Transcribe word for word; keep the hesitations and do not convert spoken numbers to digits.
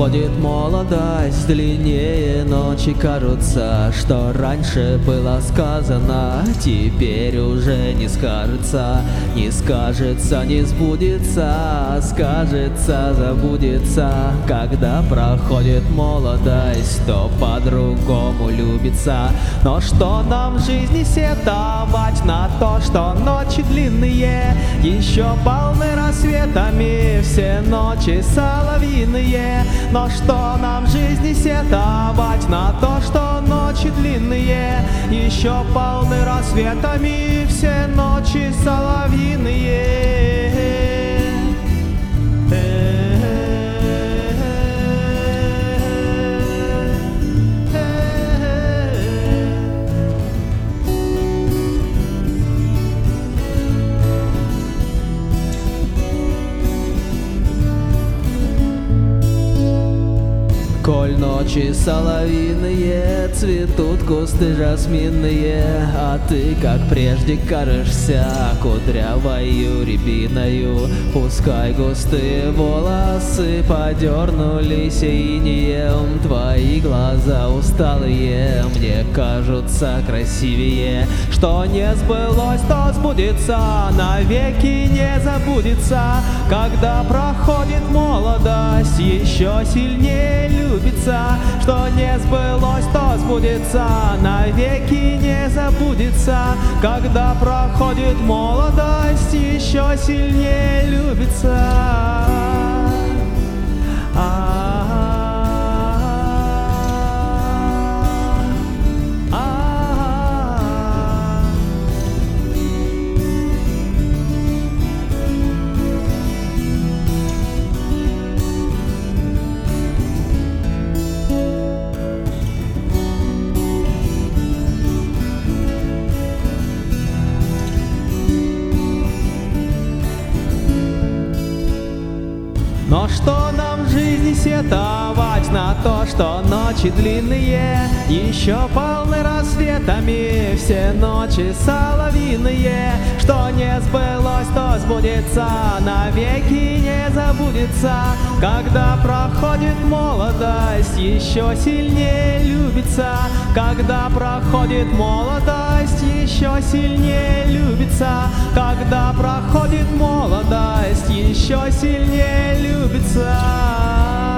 проходит молодость, длиннее ночи кажутся, что раньше было сказано, теперь уже не скажется, не скажется, не сбудется, скажется, забудется. Когда проходит молодость, то по-другому любится. Но что нам в жизни сетовать на то, что ночи длинные, еще полны рассветами все ночи соловьиные. Но что нам в жизни сетовать на то, что ночи длинные, еще полны рассветами все ночи соловьиные. Коль ночи соловьиные, цветут кусты жасминные, а ты, как прежде, кажешься кудрявою рябиною. Пускай густые волосы подернулись инеем, твои глаза усталые мне кажутся красивее. Что не сбылось, то сбудется, навеки не забудется. Когда проходит молодость, еще сильнее любится. Что не сбылось, то сбудется, навеки не забудется. Когда проходит молодость, еще сильнее любится. Но что нам в жизни сетовать на то, что ночи длинные, еще полны рассветами все ночи соловьиные. Что не сбылось, то сбудется, навеки не забудется. Когда проходит молодость, еще сильнее любится. Когда проходит молодость, еще сильнее любится. Когда проходит молодость, еще сильнее любится.